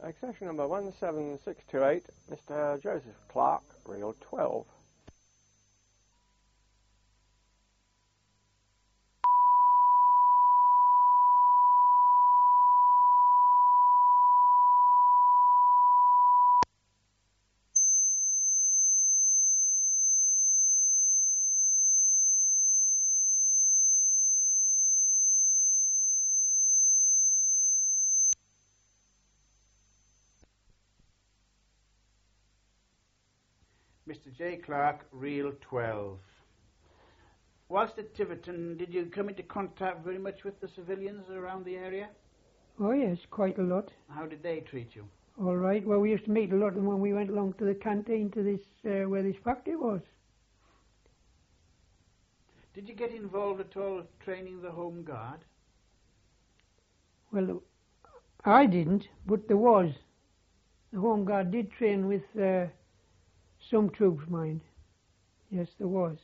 Accession number 17628, Mr. Joseph Clark, reel 12. Mr. J. Clark, reel 12. Whilst at Tiverton, did you come into contact very much with the civilians around the area? Oh yes, quite a lot. How did they treat you? All right. Well, we used to meet a lot of them when we went along to the canteen to this where this factory was. Did you get involved at all with training the Home Guard? Well, I didn't, but there was. The Home Guard did train with some troops, mind. Yes, there was.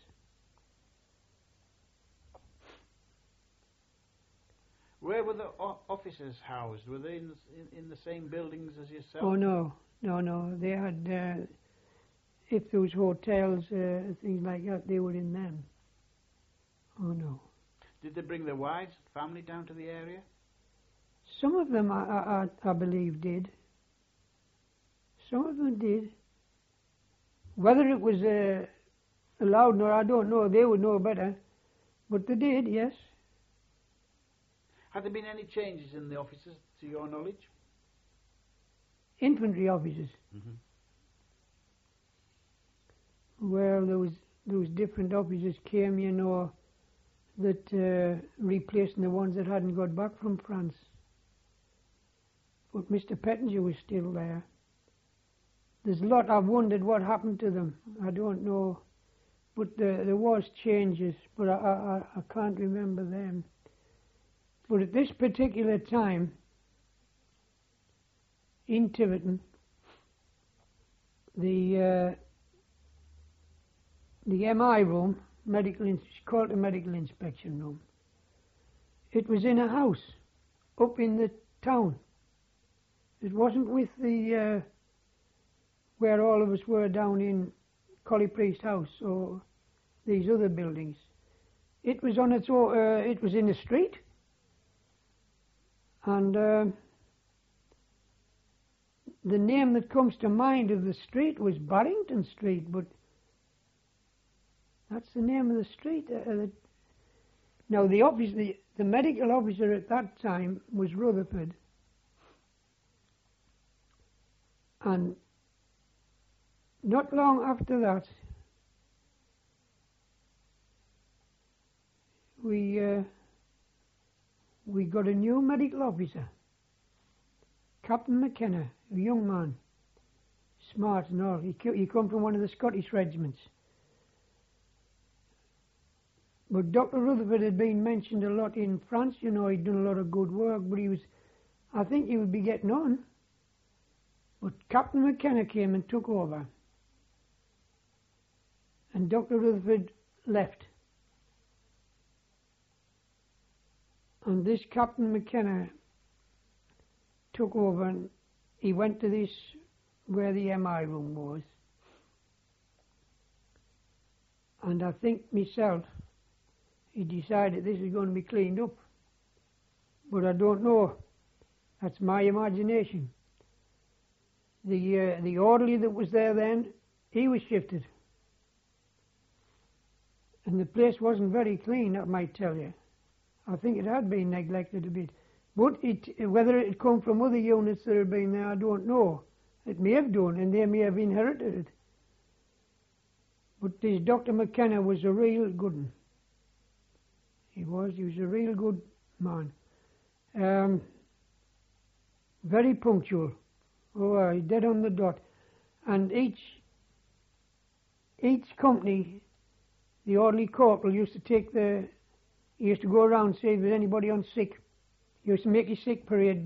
Where were the officers housed? Were they in the same buildings as yourself? Oh, no. They had, if there was hotels, things like that, they were in them. Oh, no. Did they bring their wives, family down to the area? Some of them, I believe, did. Some of them did. Whether it was allowed or I don't know, they would know better. But they did, yes. Have there been any changes in the officers, to your knowledge? Infantry officers. Mm-hmm. Well, there was different officers came, you know, that replacing the ones that hadn't got back from France. But Mr. Pettinger was still there. There's a lot I've wondered what happened to them. I don't know. But there was changes, but I can't remember them. But at this particular time, in Tiverton, the MI room, it's called the medical inspection room. It was in a house up in the town. It wasn't with the where all of us were down in Collie Priest House or these other buildings. It was on its own. It was in the street, and the name that comes to mind of the street was Barrington Street, but that's the name of the street. Now, the medical officer at that time was Rutherford, and not long after that, we got a new medical officer, Captain McKenna, a young man, smart and all. He come from one of the Scottish regiments. But Dr. Rutherford had been mentioned a lot in France, you know, he'd done a lot of good work, but I think he would be getting on. But Captain McKenna came and took over. And Dr. Rutherford left. And this Captain McKenna took over and he went to this, where the MI room was. And I think myself, he decided this is going to be cleaned up. But I don't know. That's my imagination. The orderly that was there then, he was shifted. And the place wasn't very clean, I might tell you. I think it had been neglected a bit. But whether it had come from other units that had been there, I don't know. It may have done, and they may have inherited it. But this Dr. McKenna was a real good one. He was a real good man. Very punctual. Oh, dead on the dot. And each company, the orderly corporal used to he used to go around and say if there's anybody on sick. He used to make his sick parade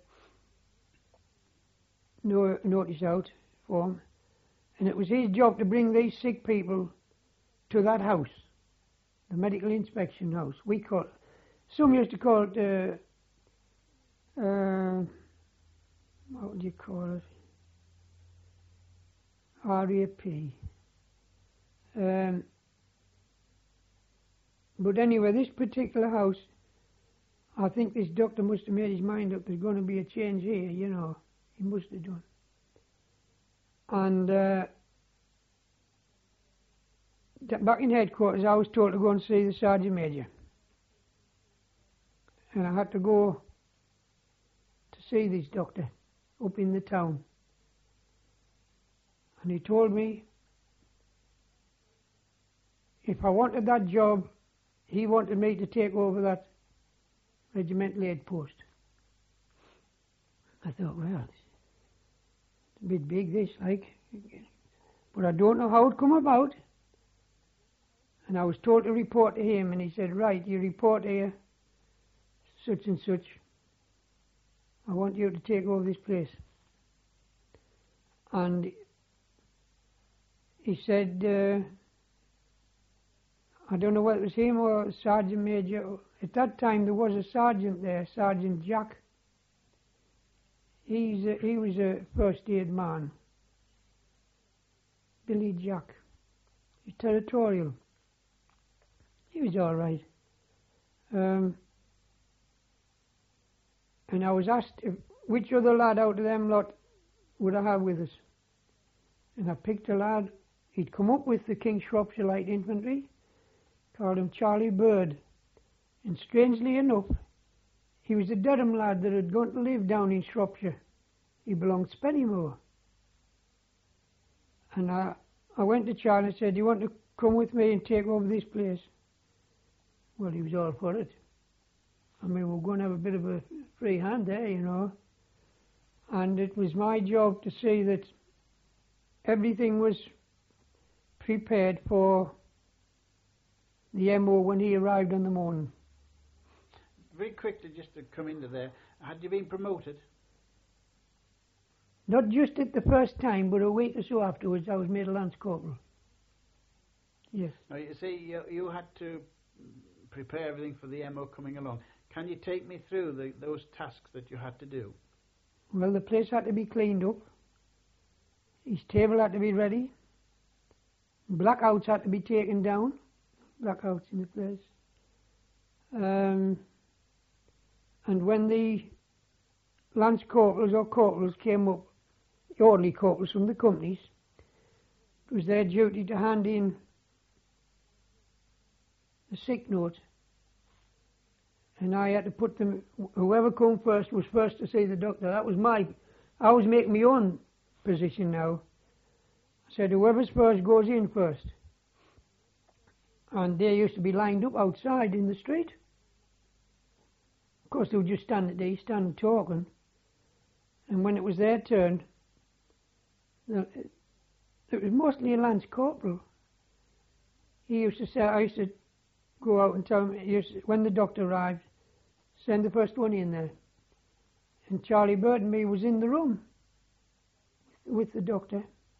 notice out for him. And it was his job to bring these sick people to that house, the medical inspection house. Some used to call it what do you call it? RAP. But anyway, this particular house, I think this doctor must have made his mind up there's going to be a change here, you know. He must have done. And back in headquarters, I was told to go and see the Sergeant Major. And I had to go to see this doctor up in the town. And he told me if I wanted that job, he wanted me to take over that regimental aid post. I thought, well, it's a bit big this, like. But I don't know how it come about. And I was told to report to him, and he said, right, you report here, such and such. I want you to take over this place. And he said, I don't know whether it was him or Sergeant Major. At that time there was a sergeant there, Sergeant Jack. He was a first aid man. Billy Jack. He's territorial. He was all right. And I was asked which other lad out of them lot would I have with us. And I picked a lad. He'd come up with the King's Shropshire Light Infantry. Called him Charlie Bird. And strangely enough, he was a Durham lad that had gone to live down in Shropshire. He belonged to Spennymoor. And I went to Charlie and said, do you want to come with me and take over this place? Well, he was all for it. I mean, we're going to have a bit of a free hand there, you know. And it was my job to see that everything was prepared for the MO when he arrived on the morning. Very quickly, just to come into there, had you been promoted? Not just at the first time, but a week or so afterwards, I was made a Lance Corporal. Yes. Now, you see, you had to prepare everything for the MO coming along. Can you take me through those tasks that you had to do? Well, the place had to be cleaned up. His table had to be ready. Blackouts had to be taken down. Blackouts in the place. And when the Lance Corporals or Corporals came up, the orderly corporals from the companies, it was their duty to hand in a sick note. And I had to put them, whoever come first was first to see the doctor. That was I was making my own position now. I said, whoever's first goes in first. And they used to be lined up outside in the street. Of course, they would just stand talking. And when it was their turn, it was mostly a Lance Corporal. He used to say, I used to go out and tell him, when the doctor arrived, send the first one in there. And Charlie Bird and me was in the room with the doctor.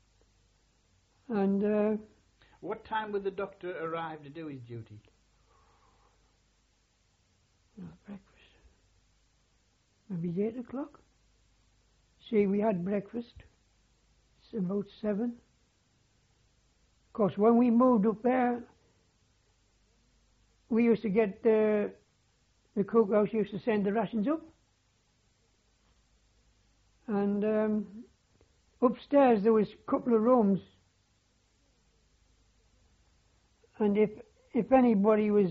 And what time would the doctor arrive to do his duty? Breakfast. Maybe 8 o'clock. See, we had breakfast. It's about 7. Of course, when we moved up there, we used to get the cookhouse used to send the rations up. And upstairs there was a couple of rooms. And if anybody was,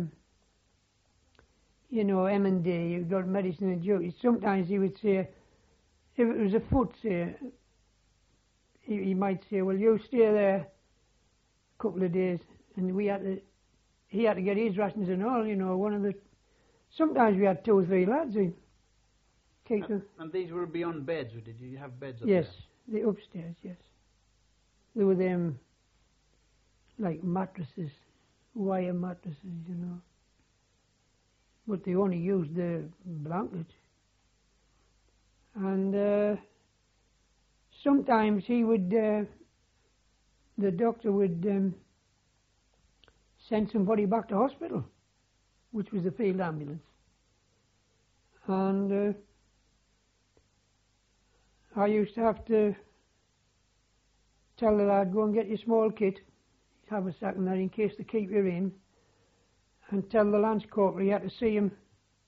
M&D, you got medicine and duty, sometimes he would say, if it was a foot, say, he might say, well, you stay there a couple of days. And he had to get his rations and all, sometimes we had 2 or 3 lads in. And these were beyond beds, or did you have beds up yes, there? the upstairs, yes. There were them, like mattresses, wire mattresses, But they only used the blanket. And sometimes he would, the doctor would send somebody back to hospital, which was a field ambulance. And I used to have to tell the lad, go and get your small kit, have a sack and that in case they keep you in, and tell the lance corporal he had to see him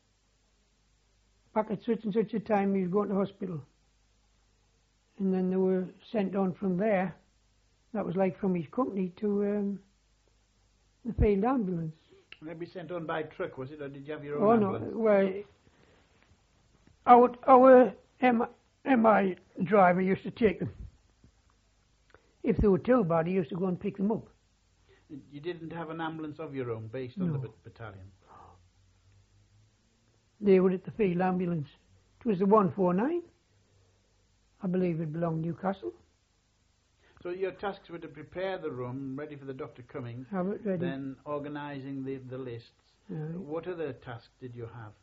back at such and such a time he was going to hospital. And then they were sent on from there. That was like from his company to the field ambulance. And they'd be sent on by truck, was it, or did you have your Oh own no, ambulance? well, our MI driver used to take them. If they were too bad, he used to go and pick them up. You didn't have an ambulance of your own based on No. the battalion? They were at the field ambulance. It was the 149. I believe it belonged to Newcastle. So your tasks were to prepare the room, ready for the doctor coming, Have it ready. then organising the lists. Right. What other tasks did you have?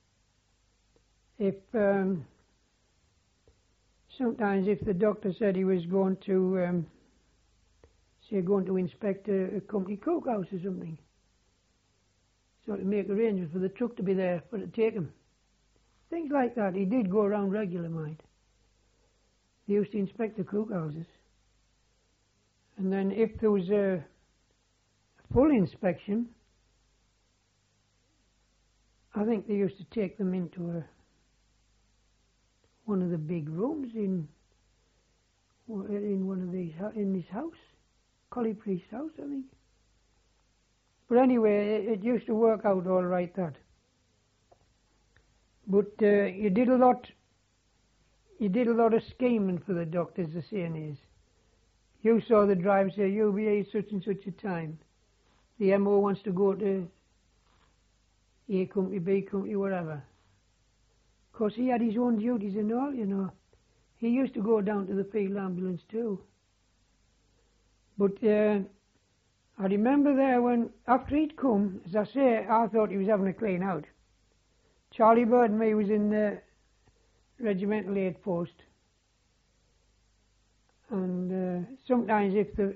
If sometimes if the doctor said he was going to say going to inspect a company cookhouse or something, so to make arrangements for the truck to be there for to take him, things like that. He did go around regular, mind. He used to inspect the cookhouses, and then if there was a full inspection, I think they used to take them into one of the big rooms in one of these in this house, Collie Priest's house, I think. But anyway, it used to work out all right, that. But you did a lot of scheming for the doctors, the saying is. You saw the driver say, you'll be here such and such a time. The MO wants to go to A company, B company, whatever. Of course, he had his own duties and all, you know. He used to go down to the field ambulance too. But I remember there when, after he'd come, as I say, I thought he was having a clean out. Charlie Bird and me was in the regimental aid post. And sometimes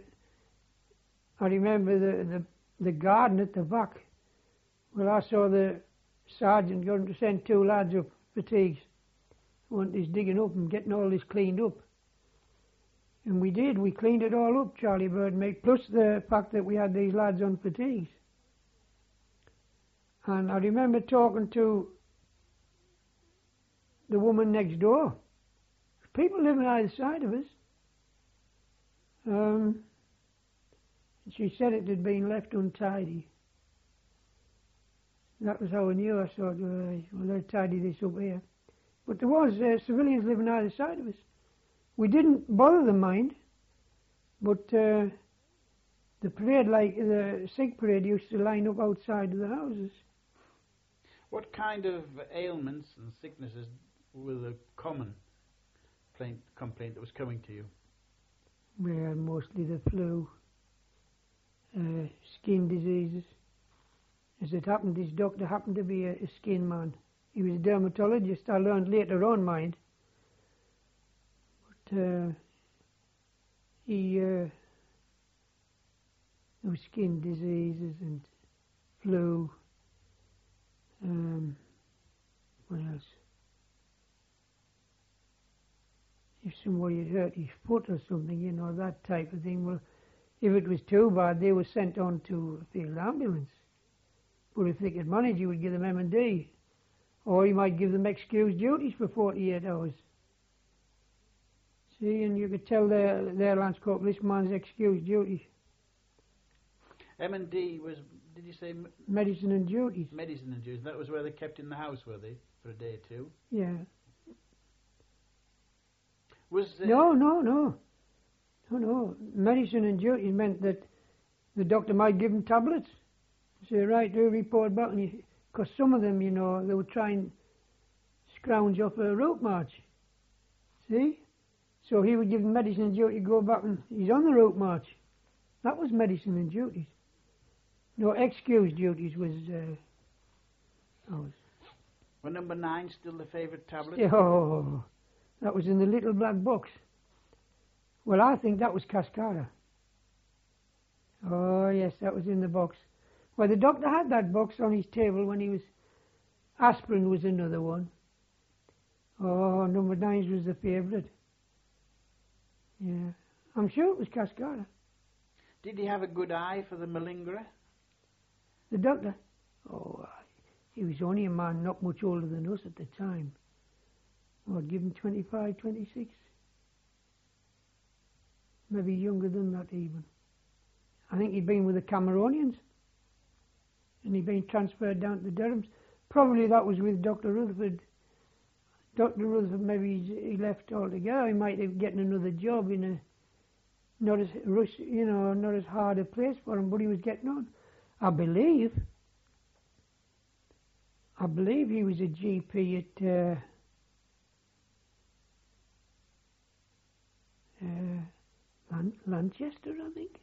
I remember the garden at the back. Well, I saw the sergeant going to send two lads up, fatigues. Want this digging up and getting all this cleaned up. And we did. We cleaned it all up, Charlie Bird made, plus the fact that we had these lads on fatigues. And I remember talking to the woman next door. People living either side of us. She said it had been left untidy. That was how I knew. I thought, well, they'll tidy this up here. But there was civilians living either side of us. We didn't bother them, mind. But the parade, like the sick parade, used to line up outside of the houses. What kind of ailments and sicknesses were the common complaint that was coming to you? Well, mostly the flu, skin diseases. As it happened, this doctor happened to be a skin man. He was a dermatologist, I learned later on, mind. But there was skin diseases and flu. What else? If somebody had hurt his foot or something, you know, that type of thing. Well, if it was too bad, they were sent on to a field ambulance. But if they could manage, you would give them M&D. Or you might give them excused duties for 48 hours. See, and you could tell their lance corporal, this man's excused duty. M&D was, did you say? Medicine and duties. Medicine and duties. That was where they kept in the house, were they, for a day or two? Yeah. Was No. Medicine and duties meant that the doctor might give them tablets. Say, right, do a report back. Because some of them, you know, they would try and scrounge off a route march. See? So he would give them medicine and duty, go back and he's on the route march. That was medicine and duties. No, excuse duties was ours. Were number 9 still the favourite tablet? Oh, that was in the little black box. Well, I think that was Cascara. Oh, yes, that was in the box. Well, the doctor had that box on his table when he was... Aspirin was another one. Oh, number 9 was the favourite. Yeah. I'm sure it was Cascada. Did he have a good eye for the malingerer? The doctor? Oh, he was only a man not much older than us at the time. I'd give him 25, 26. Maybe younger than that even. I think he'd been with the Cameronians. And he'd been transferred down to the Durhams. Probably that was with Dr. Rutherford. Dr. Rutherford, maybe he left altogether. He might have getting another job in a not as rush, not as hard a place for him, but he was getting on. I believe he was a GP at Lanchester, I think.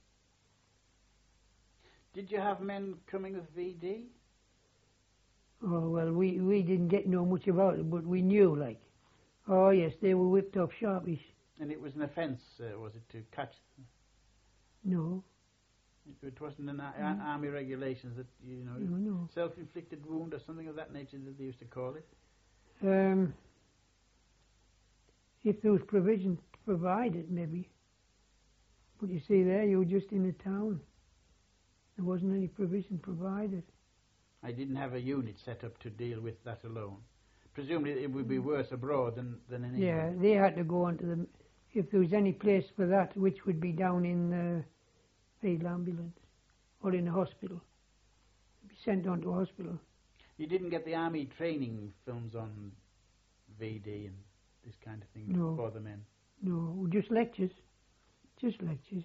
Did you have men coming with VD? Oh, well, we didn't get know much about it, but we knew, like. Oh, yes, they were whipped off sharpish. And it was an offence, was it, to catch? No. It wasn't an army regulations that, No. self-inflicted wound or something of that nature that they used to call it? If there was provision provided, maybe. But you see there, you were just in the town. There wasn't any provision provided. I didn't have a unit set up to deal with that alone. Presumably it would be worse abroad than in England. Yeah, they had to go on to the... If there was any place for that, which would be down in the field ambulance or in a hospital. Be sent on to a hospital. You didn't get the army training films on VD and this kind of thing for the men? No, just lectures. Just lectures.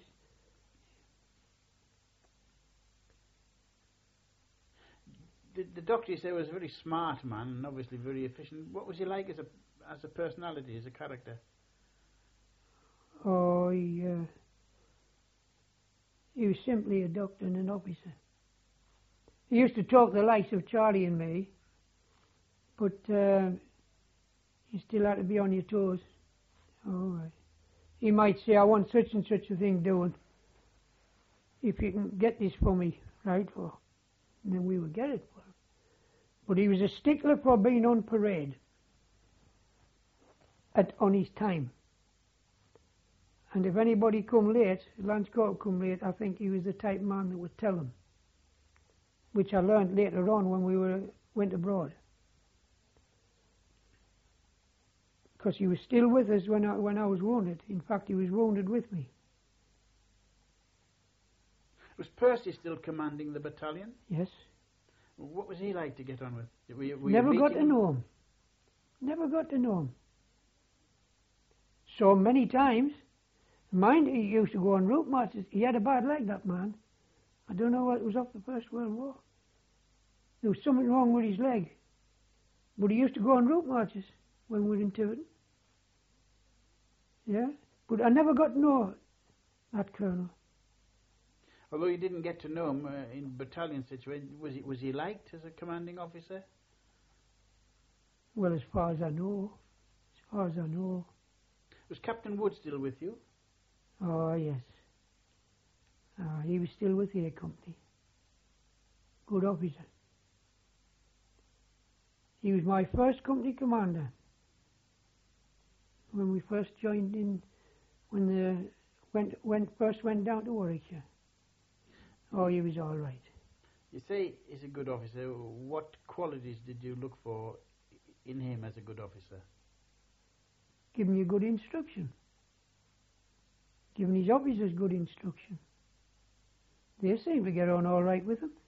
The doctor, you say, was a very smart man and obviously very efficient. What was he like as a personality, as a character? Oh, he was simply a doctor and an officer. He used to talk the likes of Charlie and me, but you still had to be on your toes. All right. He might say, I want such and such a thing doing. If you can get this for me, right? And then we would get it for him. But he was a stickler for being on parade on his time. And if anybody come late, Lance Corporal come late, I think he was the type of man that would tell them. Which I learned later on when we went abroad. Because he was still with us when I was wounded. In fact, he was wounded with me. Was Percy still commanding the battalion? Yes. What was he like to get on with? Never got to know him. Never got to know him. So many times. Mind, he used to go on route marches. He had a bad leg, that man. I don't know what it was off the First World War. There was something wrong with his leg. But he used to go on route marches when we were in Tiverton. Yeah? But I never got to know that colonel. Although you didn't get to know him in battalion situation, was he liked as a commanding officer? Well, as far as I know. As far as I know. Was Captain Wood still with you? Oh, yes. He was still with the A Company. Good officer. He was my first company commander. When we first joined in, when first went down to Warwickshire. Oh, he was all right. You say he's a good officer. What qualities did you look for in him as a good officer? Giving you good instruction. Giving his officers good instruction. They seem to get on all right with him.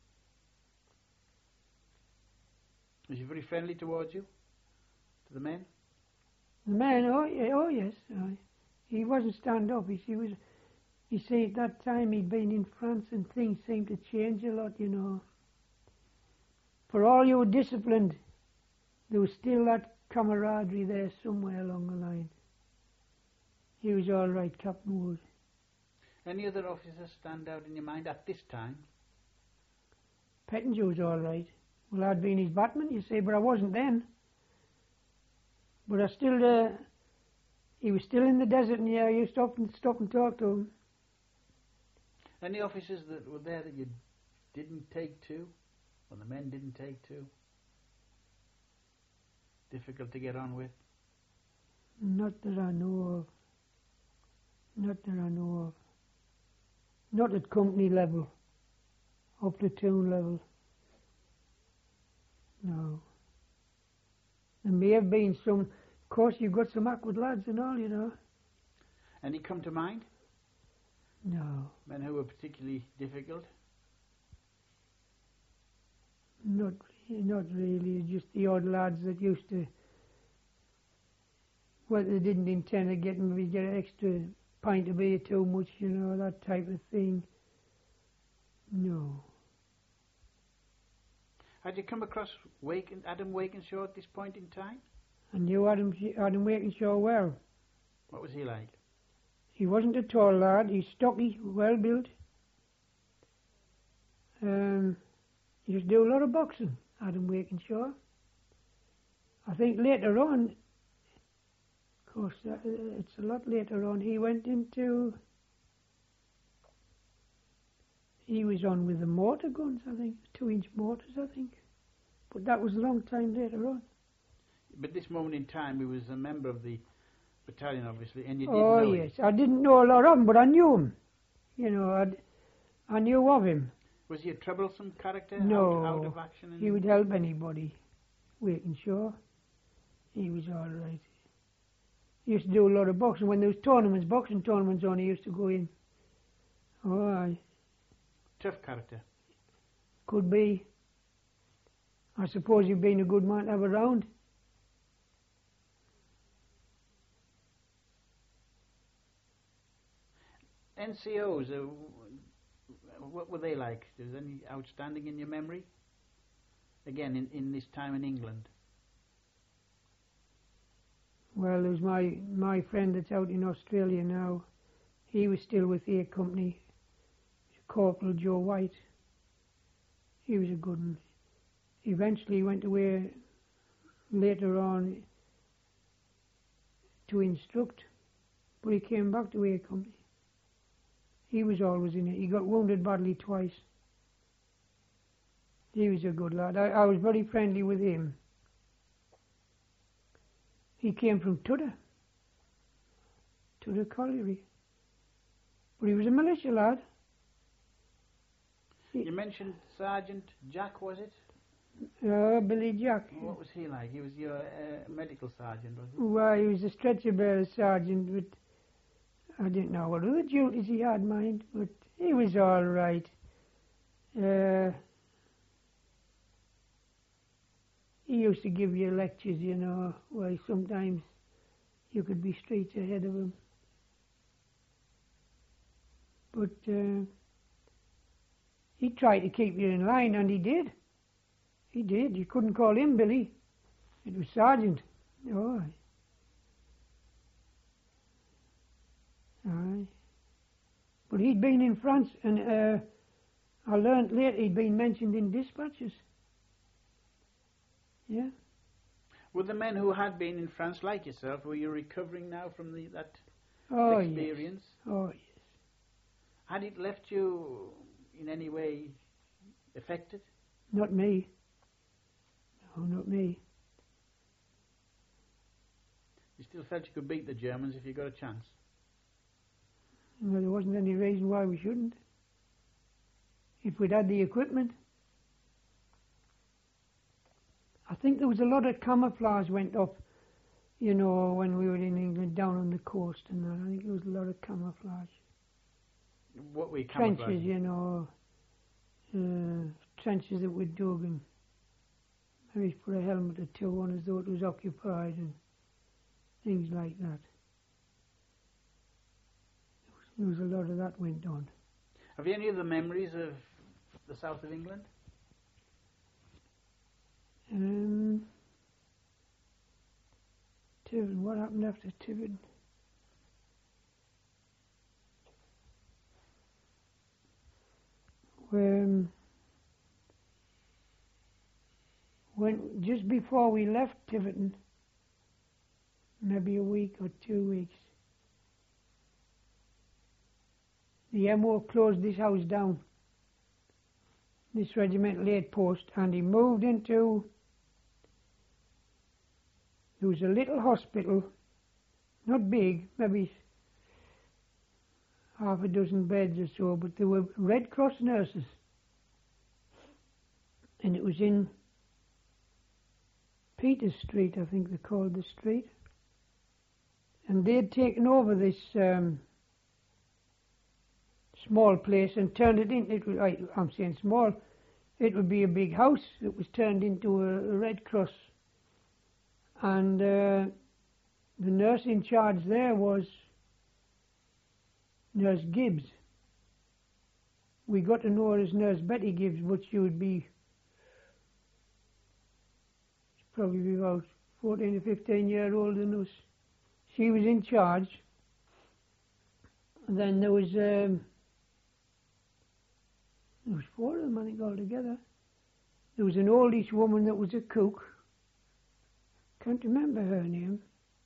Was he very friendly towards you? To the men? The men, oh yes. He wasn't standoffish. He was. You see, at that time he'd been in France and things seemed to change a lot, you know. For all you were disciplined, there was still that camaraderie there somewhere along the line. He was all right, Captain Wood. Any other officers stand out in your mind at this time? Pettinger was all right. Well, I'd been his batman, you see, but I wasn't then. But I still, he was still in the desert, and yeah, I used to often stop and talk to him. Any officers that were there that you didn't take to, or the men didn't take to? Difficult to get on with? Not that I know of. Not that I know of. Not at company level. Or platoon level. No. There may have been some. Of course, you've got some awkward lads and all, you know. Any come to mind? No. Men who were particularly difficult? Not really. Just the odd lads that used to. Well, they didn't intend to get an extra pint of beer too much, you know, that type of thing. No. Had you come across Adam Wakenshaw at this point in time? I knew Adam Wakenshaw well. What was he like? He wasn't a tall lad. He's stocky, well built. He used to do a lot of boxing, Adam Wakenshaw. I think later on, of course, it's a lot later on, he went into. He was on with the mortar guns, I think, 2-inch mortars, I think. But that was a long time later on. But this moment in time, he was a member of the battalion, obviously, and you didn't know him. Yes, I didn't know a lot of him, but I knew him. You know, I knew of him. Was he a troublesome character? No, out of action? He would help anybody. Wakenshaw. He was all right. He used to do a lot of boxing. When there was tournaments, boxing tournaments on, he used to go in. Oh, aye. Tough character. Could be. I suppose you've been a good man to have around. NCOs, what were they like? Is there any outstanding in your memory? Again, in this time in England. Well, there's my friend that's out in Australia now. He was still with the A Company. Corporal Joe White. He was a good one. Eventually he went away later on to instruct, but he came back to A Company. He was always in it. He got wounded badly twice. He was a good lad. I was very friendly with him. He came from Tudor Colliery. But he was a militia lad. You mentioned Sergeant Jack, was it? Billy Jack. What was he like? He was your medical sergeant, was he? Well, he was a stretcher bearer sergeant, but I didn't know what other duties he had, mind, but he was all right. He used to give you lectures, you know, where sometimes you could be streets ahead of him. But he tried to keep you in line, and he did. He did. You couldn't call him Billy. It was Sergeant. Oh, aye. Aye. But he'd been in France, and I learnt later he'd been mentioned in dispatches. Yeah. Were the men who had been in France like yourself? Were you recovering now from that experience? Yes. Oh, yes. Had it left you in any way affected? Not me. No, not me. You still felt you could beat the Germans if you got a chance? Well, there wasn't any reason why we shouldn't. If we'd had the equipment. I think there was a lot of camouflage went up, you know, when we were in England, down on the coast and that. I think there was a lot of camouflage. What were you camouflaging? Trenches, you know, trenches that we dug, and maybe put a helmet or two on as though it was occupied and things like that. There was a lot of that went on. Have you any other memories of the south of England? Tiverton, what happened after Tiverton? When just before we left Tiverton, maybe a week or 2 weeks, the MO closed this house down, this regimental aid post, and he moved into. There was a little hospital, not big, maybe half a dozen beds or so, but they were Red Cross nurses. And it was in Peters Street, I think they called the street. And they had taken over this small place and turned it into, I'm saying small, it would be a big house that was turned into a Red Cross. And the nurse in charge there was Nurse Gibbs. We got to know her as Nurse Betty Gibbs, but she would be probably about 14 or 15 years older than us. She was in charge. And then there was 4 of them, I think, altogether. There was an oldish woman that was a cook. Can't remember her name.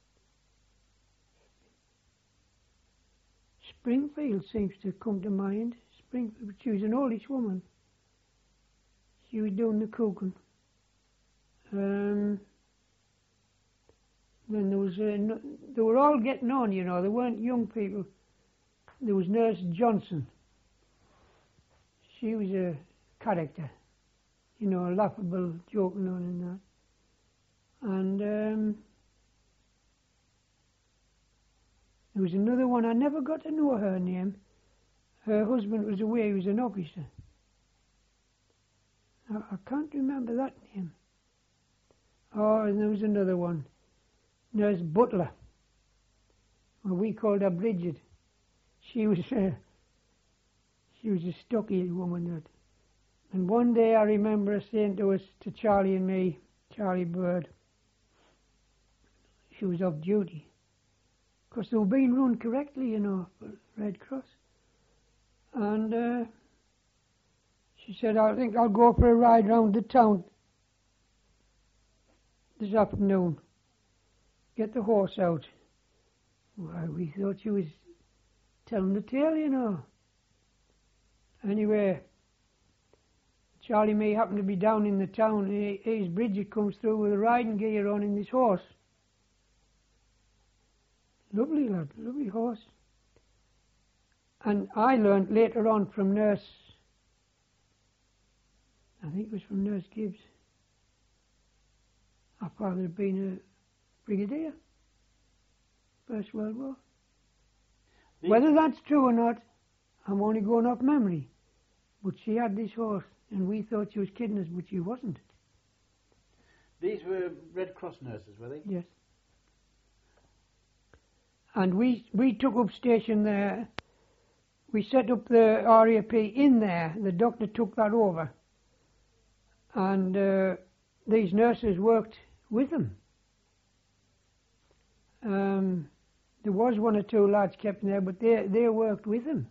Springfield seems to come to mind. Springfield, she was an oldish woman. She was doing the cooking. Then there was they were all getting on, you know. They weren't young people. There was Nurse Johnson. She was a character, you know, laughable, joking on and that. And there was another one. I never got to know her name. Her husband was away. He was an officer. I can't remember that name. Oh, and there was another one. Nurse Butler. Well, we called her Bridget. She was a stocky woman. That. And one day I remember her saying to us, to Charlie and me, Charlie Bird, she was off duty. Because they were being run correctly, you know, for Red Cross. And she said, I think I'll go for a ride round the town this afternoon. Get the horse out. Why, we thought she was telling the tale, you know. Anyway, Charlie may happen to be down in the town, and his Bridget comes through with a riding gear on in this horse. Lovely lad, lovely horse. And I learnt later on from Nurse, I think it was from Nurse Gibbs. Our father had been a brigadier, First World War. Whether that's true or not, I'm only going off memory. But she had this horse, and we thought she was kidding us, but she wasn't. These were Red Cross nurses, were they? Yes. And we took up station there. We set up the RAP in there. The doctor took that over. And these nurses worked with them. There was 1 or 2 lads kept in there, but they worked with them.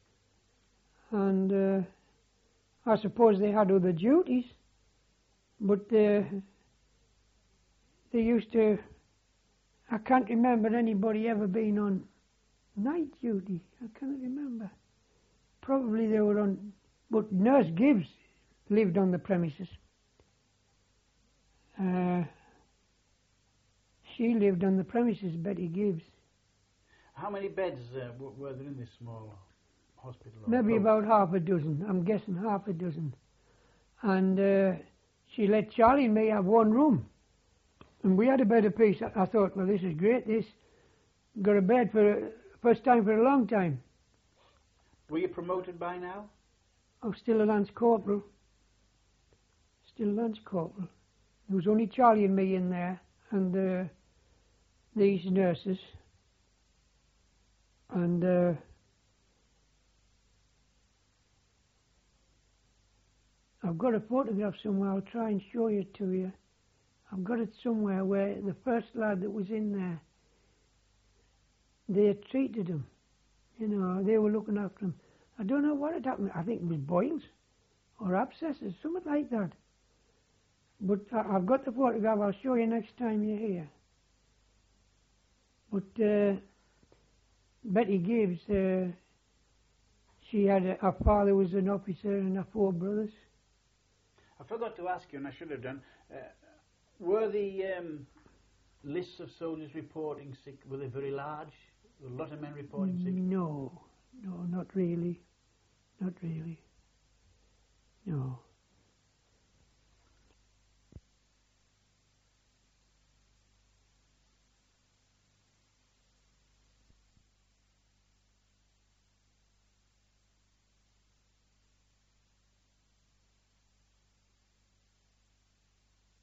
And I suppose they had other duties, but they used to. I can't remember anybody ever being on night duty. I can't remember. Probably they were on, but Nurse Gibbs lived on the premises. She lived on the premises, Betty Gibbs. How many beds were there in this small hospital? Maybe about half a dozen. I'm guessing half a dozen. And she let Charlie and me have one room. And we had a bed apiece. I thought, well, this is great. This got a bed for first time for a long time. Were you promoted by now? Oh, still a Lance Corporal. Still a Lance Corporal. There was only Charlie and me in there, and these nurses. And I've got a photograph somewhere. I'll try and show it to you. I've got it somewhere where the first lad that was in there, they had treated him. You know, they were looking after him. I don't know what had happened. I think it was boils or abscesses, something like that. But I've got the photograph. I'll show you next time you're here. But Betty Gibbs, she had her father was an officer and her 4 brothers. I forgot to ask you, and I should have done. Were the lists of soldiers reporting sick, were they very large? Were a lot of men reporting sick? No, No, not really. Not really.